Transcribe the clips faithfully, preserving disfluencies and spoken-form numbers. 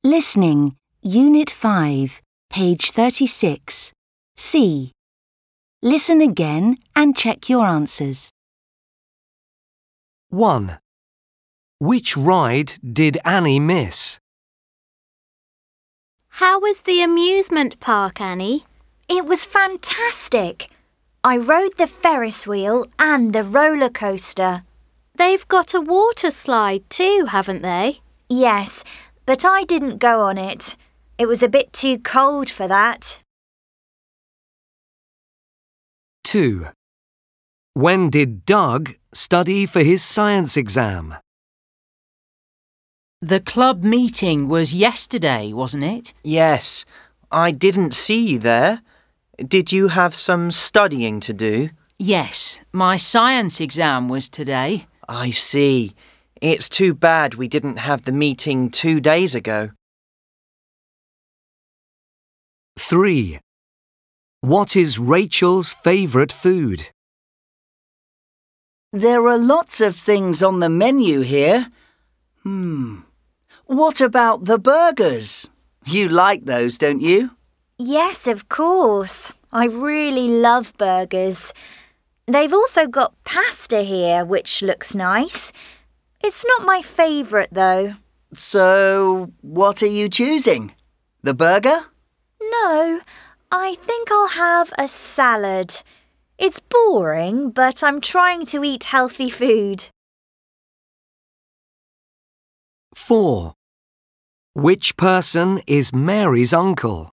Listening, Unit five, page thirty-six. C. Listen again and check your answers. one. Which ride did Annie miss? How was the amusement park, Annie? It was fantastic. I rode the Ferris wheel and the roller coaster. They've got a water slide too, haven't they? Yes, but I didn't go on it. It was a bit too cold for that. two. When did Doug study for his science exam? The club meeting was yesterday, wasn't it? Yes, I didn't see you there. Did you have some studying to do? Yes, my science exam was today. I see. It's too bad we didn't have the meeting two days ago. three. What is Rachel's favourite food? There are lots of things on the menu here. Hmm. What about the burgers? You like those, don't you? Yes, of course. I really love burgers. They've also got pasta here, which looks nice. It's not my favourite, though. So, what are you choosing? The burger? No, I think I'll have a salad. It's boring, but I'm trying to eat healthy food. four. Which person is Mary's uncle?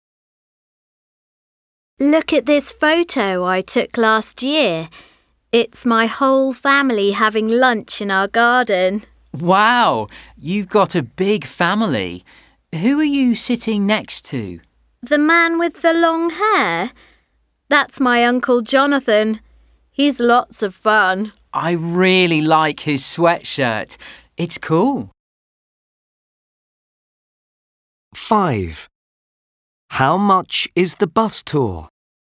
Look at this photo I took last year. It's my whole family having lunch in our garden. Wow, you've got a big family. Who are you sitting next to? The man with the long hair? That's my Uncle Jonathan. He's lots of fun. I really like his sweatshirt. It's cool. five. How much is the bus tour?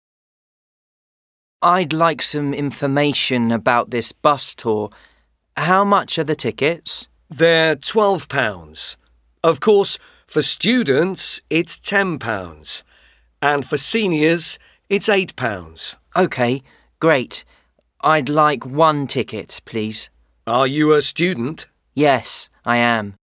I'd like some information about this bus tour. How much are the tickets? They're twelve pounds. Of course, for students, it's ten pounds. And for seniors, it's eight pounds. OK, great. I'd like one ticket, please. Are you a student? Yes, I am.